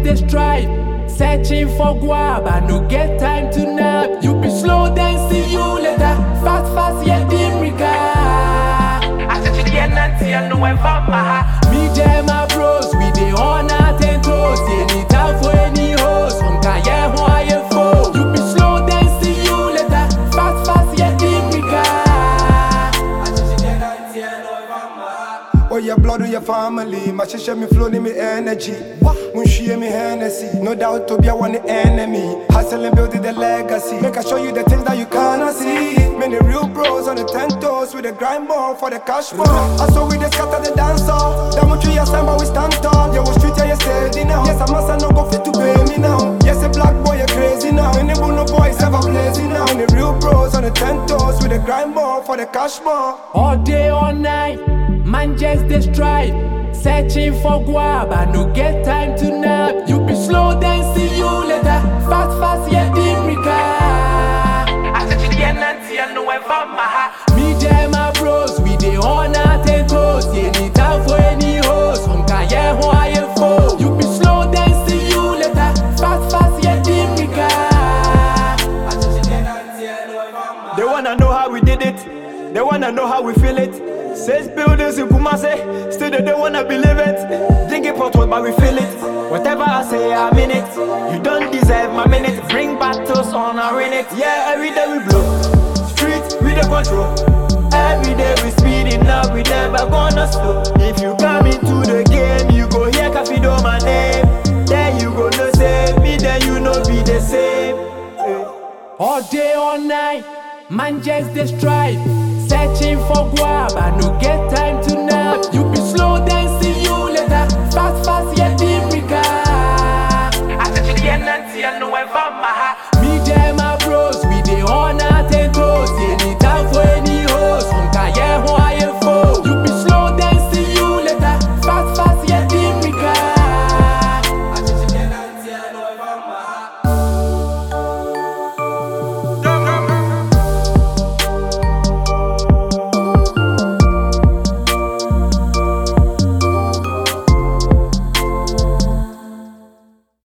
just the strive, searching for guap, I no get time to nap. You be slow, then see you later. Fast, yeah, dim regard. I said you get nancy, I know I'm from my Me, jam, my bros, we dey on our 10 toes. Any time for any host, some can yeah, why you fool? You be slow, then see you later. Fast, yeah, dim regard. Oh, your blood of your family. My share me flow, me energy. When she me Hennessy. No doubt to be a one enemy. Hustle and building the legacy. Make I show you the things that you cannot see. Many real bros on the 10 toes with the grind ball for the cash ball. I saw we just scatter the dance hall. That much you stand but we stand tall. Yeah, we street, yeah, you steady now. Yes, I must no go fit to pay me now. Yes, a black boy, you crazy now. Any no boys ever blazing now. Many real bros on the 10 toes with the grind ball for the cash ball. All day, all night, man just the strive, searching for guap, I no get time to nap. You be slow, then see you later. Fast, yeah, dim regard. I said you get nancy, I know I'm from my Me, jam, my bros, we dey on our 10 toes. Any time for any host, some can yeah, why you fool? You be slow, then see you later. Fast, yeah, dim regard. They wanna know how we did it. They wanna know how we feel it. 6 buildings in Kumase, still they don't wanna believe it. Drink it pot, but we feel it. Whatever I say, I mean it. You don't deserve my minute. Bring battles on, I win it. Yeah, every day we blow. Street, we the control. Every day we speeding up, we never gonna slow. If you come into the game, you go hear Kafido my name. Then you go no save me, then you no be the same. All day, all night, man just the strive, searching for guap, I no get time.